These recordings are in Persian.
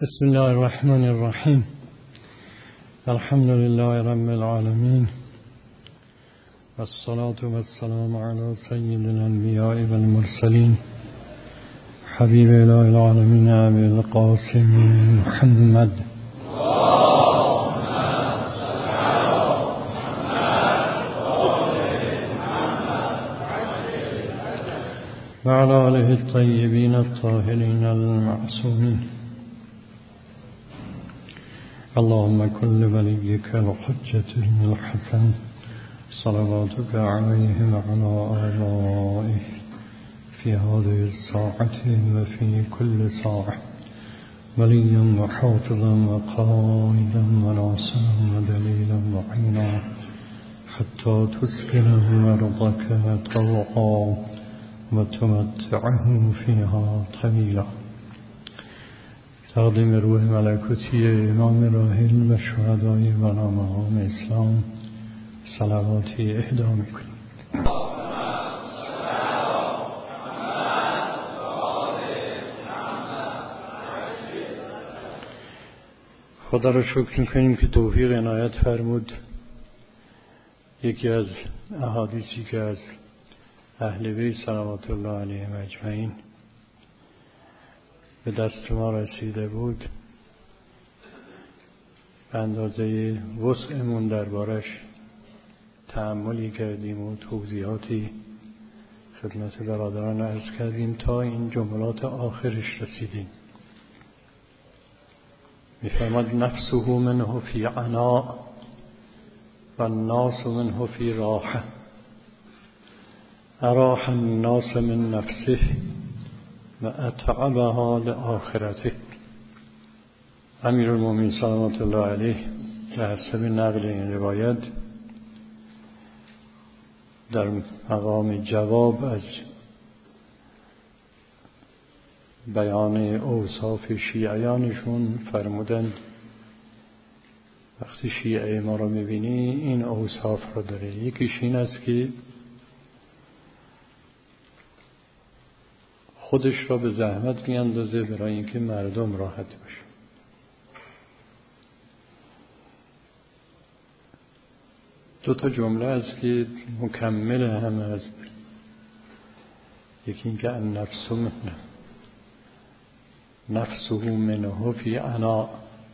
بسم الله الرحمن الرحیم. الحمد لله رب العالمین والصلاة والسلام علی سید الانبیاء والمرسلین حبیب اله العالمین ابی القاسم محمد و علی آله الطیبین الطاهرین المعصومین. اللهم كن وليك الحجة بن الحسن صلواتك عليه وعلى آبائه في هذه الساعة وفي كل ساعة وليا وحافظا وقائدا وناصرا ودليلا وعينا حتى تسكنه أرضك طوعا وتمتعه فيها طويلا. تقدیم روح ملکوتی امام راحل و شهدای و نامه‌هام اسلام صلواتی اهدا می‌کنیم. خدا را شکر می‌کنیم که توفیق عنایت فرمود. یکی از احادیثی که از اهل بیت صلوات الله علیهم اجمعین به دست ما رسیده بود، به اندازه وسعمون دربارش تأملی کردیم و توضیحاتی خدمت برادران عرض کردیم تا این جملات آخرش رسیدیم. می‌فرماد نفسه منه فی عناء و الناس منه فی راحه اراح الناس من نفسه و اتعبها لآخرته. امیرالمومنین صلوات الله علیه به حسب نقل این روایت در مقام جواب از بیان اوصاف شیعیانشون فرمودند وقتی شیعه ما رو میبینی این اوصاف رو داره. یکیش این است که خودش را به زحمت میاندازه برای اینکه مردم راحت باشه. دو تا جمله است که مکمل هم است. یکی اینکه نفسه منه فی عناء،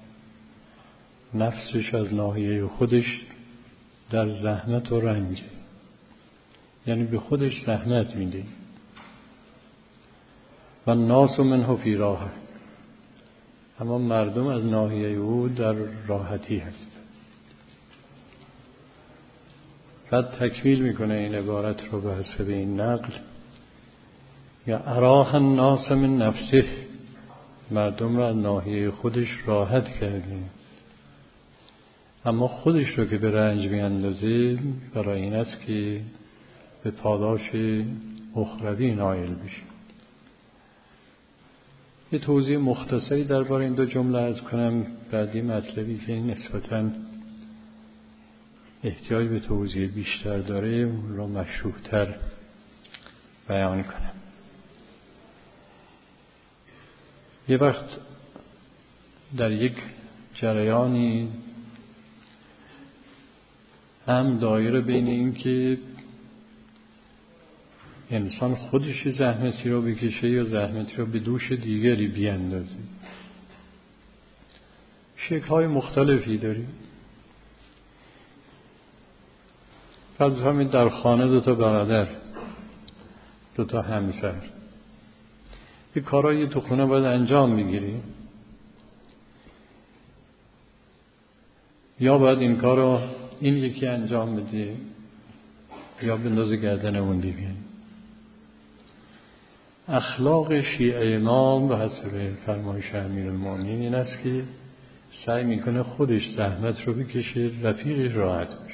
نفسش از ناحیه خودش در زحمت و رنج، یعنی به خودش زحمت میده. و الناس منه فی راحه، اما مردم از ناحیه او در راحتی هست. بعد تکمیل میکنه این عبارت رو به حسب این نقل، یا اراح الناس من نفسه، مردم را از ناحیه خودش راحت کرده، اما خودش رو که به رنج میاندازه برای این است که به پاداش اخروی نائل بشه. یه توضیح مختصری درباره این دو جمله عرض کنم، بعدی مطلبی که نسبتاً احتیاج به توضیح بیشتر داره اون رو مشروح‌تر بیان کنم. یه وقت در یک جریانی هم دایره بین این که انسان خودش زحمتی رو بکشه یا زحمتی رو به دوش دیگری بیاندازه. شکل‌های مختلفی داریم. فرض همین در خانه دو تا برادر، دو تا همسر، یک کارایی تو خونه باید انجام میگیری، یا باید این کار رو این یکی انجام بده یا بندازه گردن اون دیگه. اخلاق شیعه ما به حسب فرمایش امیرالمومنین این است که سعی میکنه خودش زحمت رو بکشه، رفیقش راحت باشه.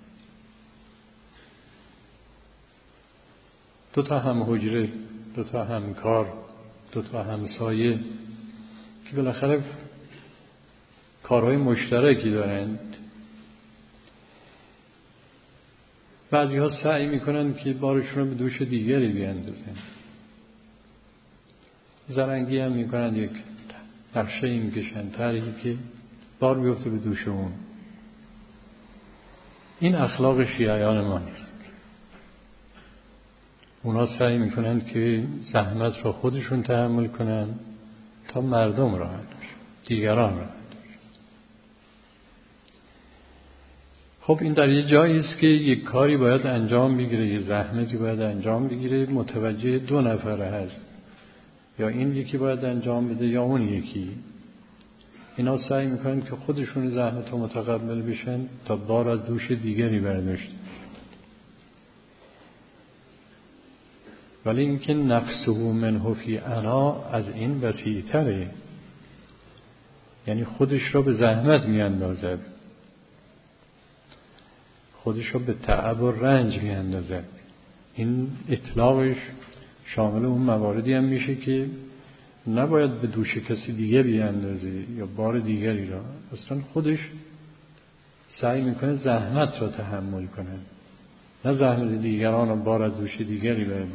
دو تا هم حجره، دو تا همکار، دو تا همسایه که بالاخره کارهای مشترکی دارند، بعضی ها سعی میکنن که بارشون رو به دوش دیگری بیاندازن. زرنگی هم میکنن یک نقشه این میکشن طرحی که بار بیفته به دوش اون. این اخلاق شیعیان ما نیست. اونا سعی میکنن که زحمت رو خودشون تحمل کنن تا مردم راحت باشن، دیگران راحت باشن. خب این در یه جایی است که یک کاری باید انجام بگیره، یه زحمتی باید انجام بگیره، متوجه دو نفره هست، یا این یکی باید انجام بده یا اون یکی. اینا سعی میکنن که خودشون زحمت رو متقبل بشن تا بار از دوش دیگری برداشت. ولی اینکه نفسه منه فی انا از این وسیع‌تره، یعنی خودش را به زحمت میاندازد، خودش را به تعب و رنج میاندازد. این اطلاقش شامل اون مواردی هم میشه که نباید به دوش کسی دیگه بیاندازه یا بار دیگری را، اصلا خودش سعی میکنه زحمت را تحمل کنه، نه زحمت دیگران را بار از دوش دیگری برده.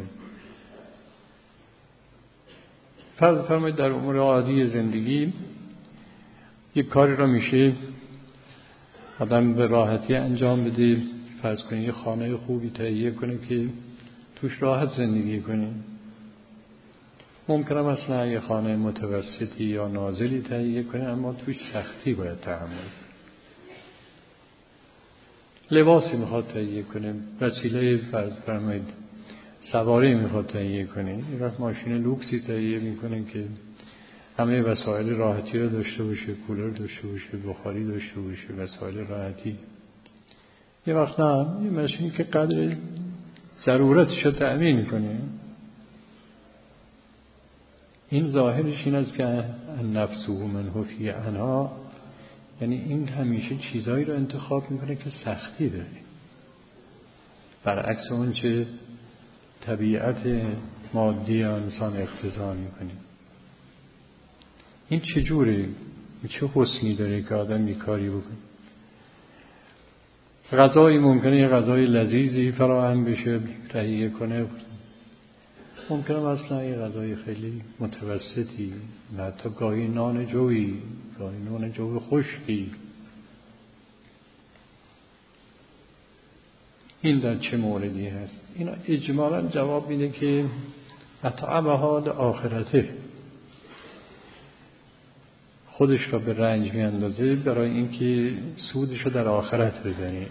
فرض فرمایید در امور عادی زندگی یک کاری را میشه آدم به راحتی انجام بده. فرض کنید یه خانه خوبی تهیه کنه که توش راحت زندگی کنه. ممکنه مثلا یه خانه متوسطی یا نازلی تهیه کنه، اما توش سختی باید تحمل کنه. لباسی میخواد تهیه کنه، وسیله فرض فرمایید سواری میخواد تهیه کنه، یه وقت ماشین لوکسی تهیه میکنه که همه وسایل راحتی رو داشته باشه، کولر داشته باشه، بخاری داشته باشه، وسایل راحتی. یه وقت نه، یه ماشینی که قدر ضرورتش رو تأمین کنه. این ظاهرش این است که نفسه منه فی انا، یعنی این همیشه چیزایی رو انتخاب میکنه که سختی داره، برعکس اون چه طبیعت مادی انسان اقتضا میکنه. این چجوره؟ چه حسنی داره که آدم یک کاری بکنه؟ غذایی ممکنه یه غذای لذیذی فراهم بشه تهیه کنه، ممکنه مثلا یه غذای خیلی متوسطی، حتی گاهی نان جویی، گاهی نان جو خشکی. این در چه موردی هست؟ اینا اجمالاً جواب میده که اتعبها لآخرته، خودش را به رنج میاندازه برای اینکه سودش رو در آخرت ببره.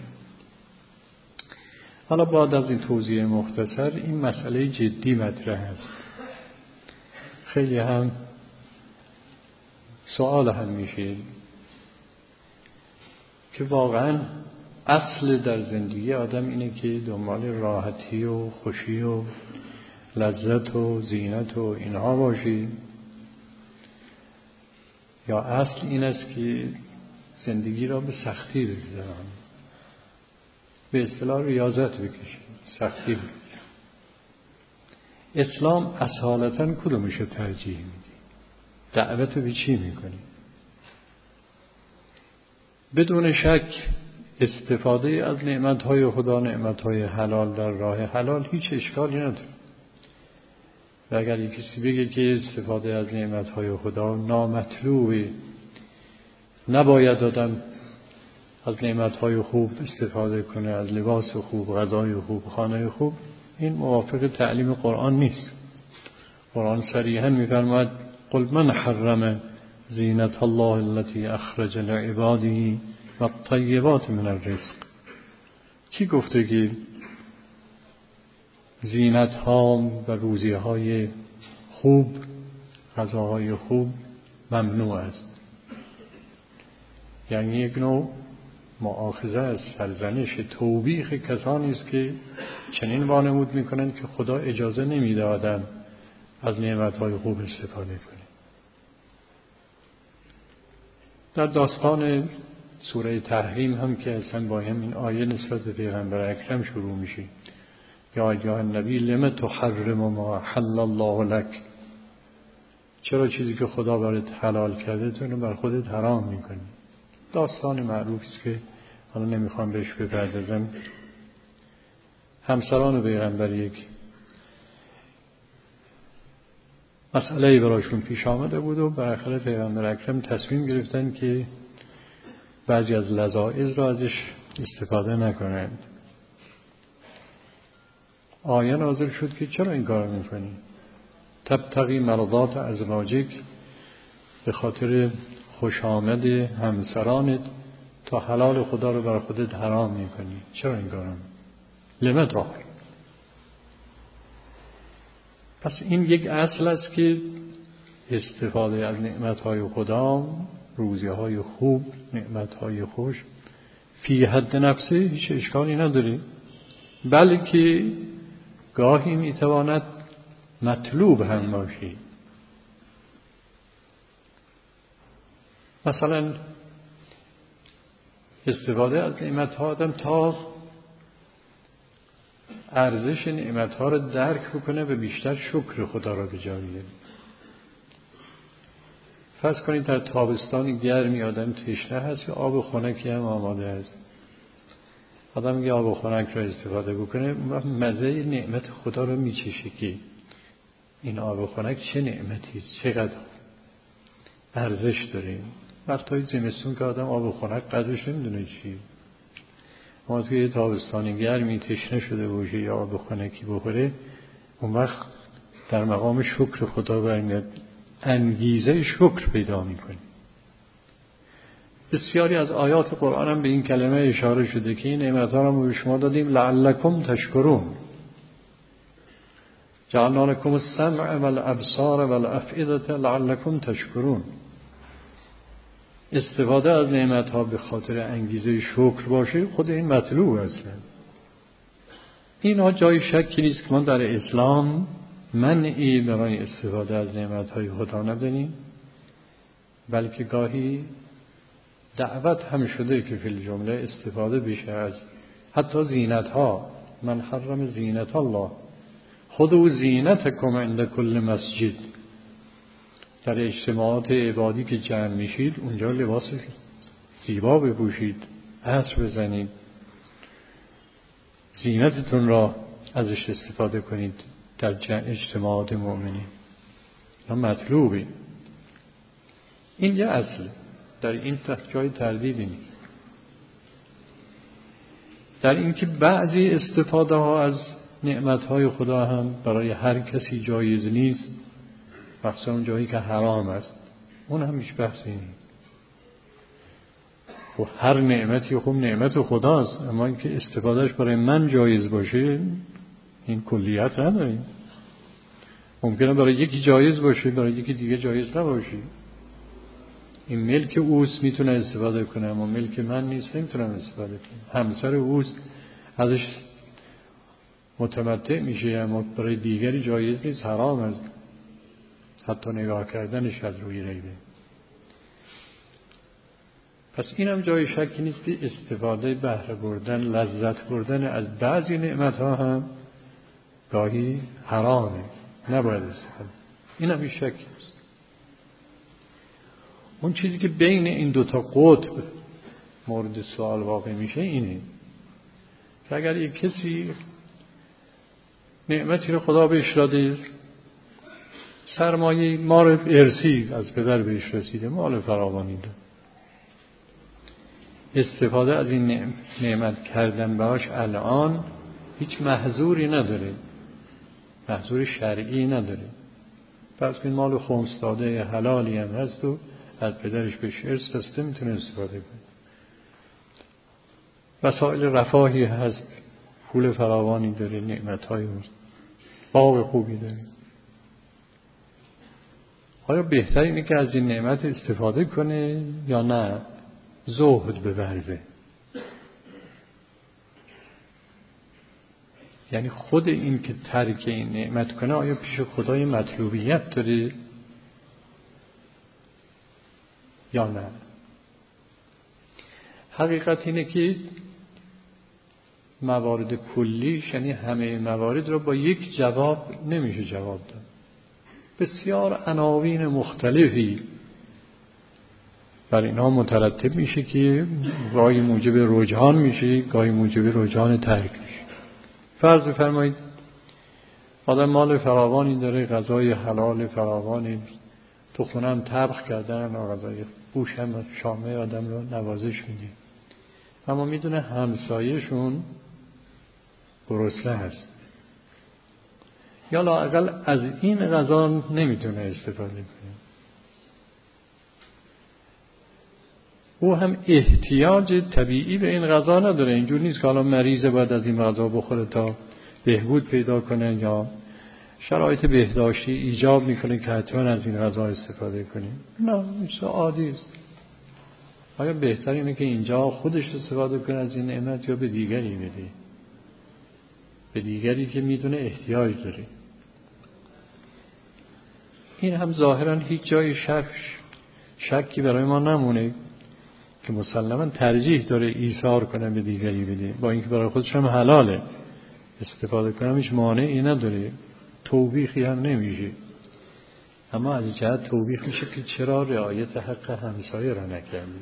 حالا بعد از این توضیح مختصر این مسئله جدی مطرح است. خیلی هم سوال هم میشه که واقعا اصل در زندگی آدم اینه که دنبال راحتی و خوشی و لذت و زینت و اینها باشی، یا اصل این است که زندگی را به سختی بگذارم، به اصطلاح ریاضت بکشی، سختی بکشی. اسلام اصالتا کدومش رو ترجیح میدی؟ دعوت به چی میکنی؟ بدون شک استفاده از نعمتهای خدا، نعمتهای حلال در راه حلال هیچ اشکالی نداره. و اگر یک کسی بگه که استفاده از نعمتهای خدا نامطلوبه، نباید آدم از نعمتهای خوب استفاده کنه، از لباس خوب، غذای خوب، خانه خوب، این موافق تعلیم قرآن نیست. قرآن صریحا می‌فرماید قل من حرم زینت الله التي اخرج لعباده والطیبات من الرزق. کی گفته که زینت ها و روزی های خوب، غذاهای خوب ممنوع است؟ یعنی یک نوع مؤاخذه از سرزنش، توبیخ کسانی است که چنین وانمود میکنند که خدا اجازه نمیده آدم از نعمتهای خوب استفاده کنه. در داستان سوره تحریم هم که اصلا با همین آیه نسبت به پیغمبر اکرم شروع میشه، یا ایها النبی لم تحرم ما حل الله لك، چرا چیزی که خدا برات حلال کرده تو اینو بر خودت حرام میکنی؟ داستان معروفی است که حالا نمیخوام بهش بپردازم. همسران پیغمبر یک مسئله براشون پیش آمده بود و بالاخره پیغمبر اکرم تصمیم گرفتن که بعضی از لذایذ را ازش استفاده نکنند. آیه نازل شد که چرا این کار میکنی؟ تبتغی مرضات ازواجک، به خاطر خوش آمد همسرانت تا حلال خدا رو بر خودت حرام میکنی. چرا این کارم؟ لمت راه. پس این یک اصل است که استفاده از نعمتهای خدا، روزیهای خوب، نعمتهای خوش فی حد نفسه هیچ اشکالی نداره، بلکه گاهی میتواند مطلوب هم باشی. مثلا استفاده از نعمتها آدم تا ارزش نعمتها را درک بکنه و بیشتر شکر خدا را بجاریه. فرض کنید در تابستان گرمی آدم تشنه هست و آب خنکی هم آماده است. آدم میگه آب خنک را استفاده بکنه، مزه نعمت خدا رو میچشه که این آب خنک چه نعمتی است، چقدر ارزش داره. وقتای زمستون که آدم آب خنک قدرش نمیدونه چیه، اما توی تابستان گرمی تشنه شده باشه یا آب خنکی بخوره، اون وقت در مقام شکر خدا برمیاد، انگیزه شکر پیدا میکنه. بسیاری از آیات قرآن هم به این کلمه اشاره شده که این نعمت‌ها رو به شما دادیم لعلکم تشکرون. جعلنا لکم السمع والابصار والافئده لعلکم تشکرون. استفاده از نعمت‌ها به خاطر انگیزه شکر باشه، خود این مطلوب است. اینا جای شکی نیست که ما در اسلام منعی برای استفاده از نعمت‌های خدا نداریم، بلکه گاهی دعوت هم شده که فی الجمله استفاده بشه از حتی زینت‌ها. من حرم زینت الله خذوا زینتکم عند کل مسجد. در اجتماعات عبادی که جمع میشید اونجا لباس زیبا بپوشید، عطر بزنید، زینتتون را ازش استفاده کنید در اجتماعات مؤمنین. این مطلوبه. این یه اصل، در این جای تردیدی نیست. در اینکه بعضی استفاده ها از نعمتهای خدا هم برای هر کسی جایز نیست، مخصوصا اون جایی که حرام است، اون هم هیچ بحثی نیست. و هر نعمتی خوب نعمت خداست، اما اینکه استفادهش برای من جایز باشه این کلیت نداره. ممکنه برای یکی جایز باشه، برای یکی دیگه جایز نباشه. این ملک اوست میتونه استفاده کنه، اما ملک من نیست نمیتونم استفاده کنم. همسر اوست ازش متمتع میشه، اما برای دیگری جایز نیست، حرام است حتی نگاه کردنش از روی ریبه. پس این هم جای شکی نیست که استفاده، بهره بردن، لذت بردن از بعضی نعمتها هم گاهی حرامه، نباید استفاده. این هم شکی نیست. اون چیزی که بین این دوتا قطب مورد سوال واقع میشه اینه که اگر یک کسی نعمتی رو خدا بهش داده، سرمایه مال ارثی از پدر بهش رسیده، مال فراوانی داره، استفاده از این نعمت کردن باش الان هیچ محظوری نداره، محظور شرعی نداره. پس این مال خمس داده حلالی هم هست و از پدرش بهش ارث رسیده، میتونه استفاده کنه. وسایل رفاهی هست، پول فراوانی داره، نعمت‌های باغ خوبی داره. آیا بهتر اینه که از این نعمت استفاده کنه یا نه زهد بورزه؟ یعنی خود این که ترک این نعمت کنه آیا پیش خدای مطلوبیت داره یا نه؟ حقیقت اینه که موارد کلیش، یعنی همه موارد رو با یک جواب نمیشه جواب داد. بسیار عناوین مختلفی بر اینها مترتب میشه که گاهی موجب رجحان میشه، گاهی موجب رجحان ترک میشه. فرض بفرمایید آدم مال فراوانی داره، غذای حلال فراوانی تو خونم طبخ کردن و غذای بوش هم شامه آدم رو نوازش میده، اما میدونه همسایه‌شون گرسنه هست یا لااقل از این غذا نمیتونه استفاده کنه. او هم احتیاج طبیعی به این غذا نداره. اینجور نیست که حالا مریضه باید از این غذا بخوره تا بهبود پیدا کنه یا شرایط بهداشتی ایجاب میکنه که حتما از این غذا استفاده کنیم. نه، چیز عادی است. آیا بهتر اینه که اینجا خودش استفاده کنه از این نعمت یا به دیگری بده؟ به دیگری که میدونه احتیاج داره. این هم ظاهرا هیچ جای شکی برای ما نمونه که مسلماً ترجیح داره ایثار کنه به دیگری بده، با اینکه برای خودش هم حلاله استفاده کنه، هیچ مانعی نداره، توبیخی هم نمیشه. اما از جهت توبیخ میشه که چرا رعایت حق همسایه را نکردی.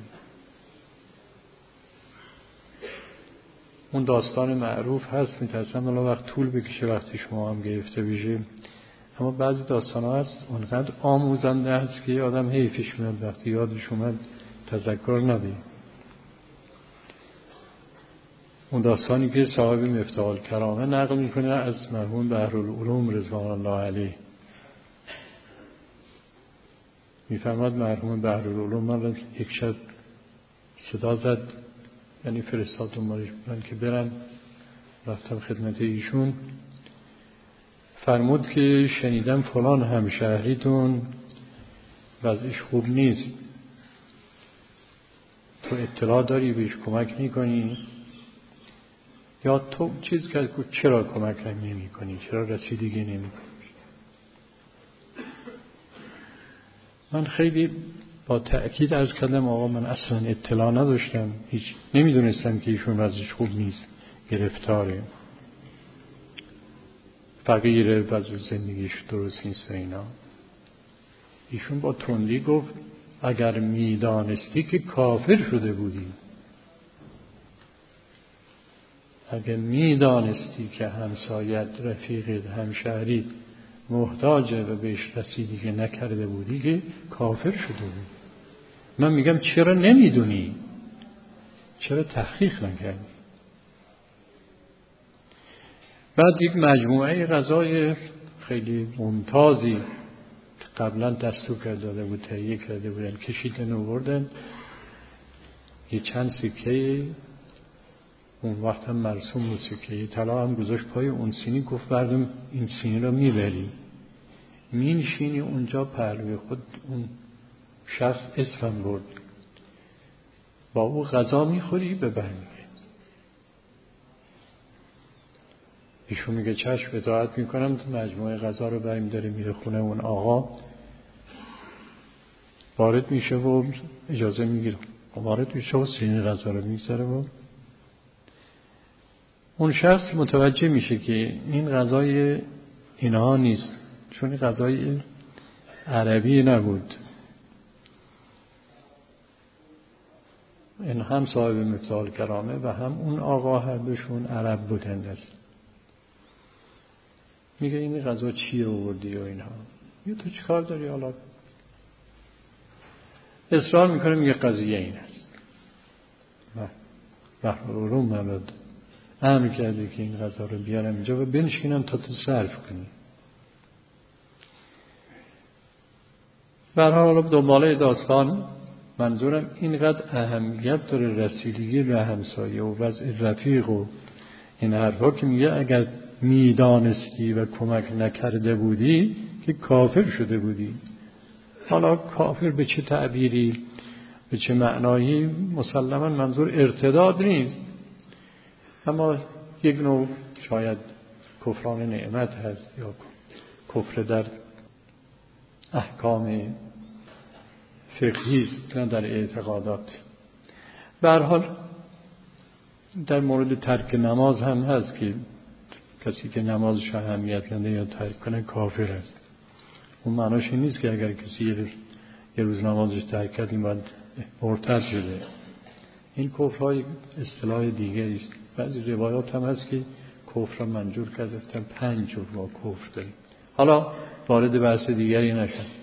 اون داستان معروف هست، میترسم الان وقت طول بکشه وقتی شما هم گرفته بشه، اما بعضی داستان ها هست اونقدر آموزنده هست که آدم حیفش میاد وقتی یادش اومد تذکر نده. اون داستانی که صاحب مفتاح الکرامه نقل میکنه از مرحوم بحرالعلوم رضوان الله علیه، میفرماد مرحوم بحرالعلوم من یک شب صدا زد، یعنی فرستاد دنبالش بودن که برن، رفتم خدمت ایشون، فرمود که شنیدم فلان همشهریتون وضعش خوب نیست، تو اطلاع داری بهش کمک میکنی؟ یا تو چیز که چرا کمک نمی کنی؟ چرا رسیدگی نمی کنی؟ من خیلی با تأکید عرض کردم آقا من اصلا اطلاع نداشتم، هیچ نمیدونستم که ایشون وضعش خوب نیست، گرفتاره، فقیره، وضع زندگیش درست نیست اینا. ایشون با تندی گفت اگر میدانستی که کافر شده بودی، اگر میدانستی که همسایت، رفیقت، همشهریت محتاجه و بهش رسیدگی نکرده بودی که کافر شده بود. من میگم چرا نمیدونی؟ چرا تحقیق نکردی؟ بعد یک مجموعه غذای خیلی ممتازی قبلا دستور کرده بود، تهیه کرده بودن، کشیدن آوردن، یه چند سکه، اون وقت هم مرسوم بود سکه طلا هم گذاشت پای اون سینی، گفت بردم این سینی رو میبری مینشینی اونجا پهلوی خود اون شخص اسمم برد، با او غذا میخوری ببر میگه. ایشون میگه چشم اطاعت میکنم، مجموعه غذا رو بریم داره میره خونه اون آقا، وارد میشه و اجازه میگیره، وارد میشه و سینی غذا رو میگذاره و اون شخص متوجه میشه که این غذای اینها نیست، چون غذای عربی نبود. این هم صاحب مفتاح الکرامه و هم اون آقا هر دوشون عرب بودند است. میگه این غذا چیه آوردی و اینها؟ میگه تو چی کار داری حالا؟ اصرار میکنه، میگه قضیه این است. بحرالعلوم من امر کرده که این غذا رو بیارم اینجا و بنشینم تا تو صرف کنی. برحال دنباله داستان منظورم اینقدر اهمیت داره رسیدگی به همسایه و وضع رفیق و این حرفا که میگه اگر میدانستی و کمک نکرده بودی که کافر شده بودی. حالا کافر به چه تعبیری، به چه معنایی، مسلماً منظور ارتداد نیست، اما یک نوع شاید کفران نعمت هست یا کفر در احکام فقهی است نه در اعتقادات. به هر حال در مورد ترک نماز هم هست که کسی که نمازش اهمیت نده یا ترک کنه کافر است. اون معناش این نیست که اگر کسی یه روز نمازش ترک کرد این باید مرتد شده. این کفرهای اصطلاح دیگری است. بعضی روایات هم هست که کفر را منجور کرده، گفتن 5 جور ما کفر داریم. حالا وارد بحث دیگری نشد.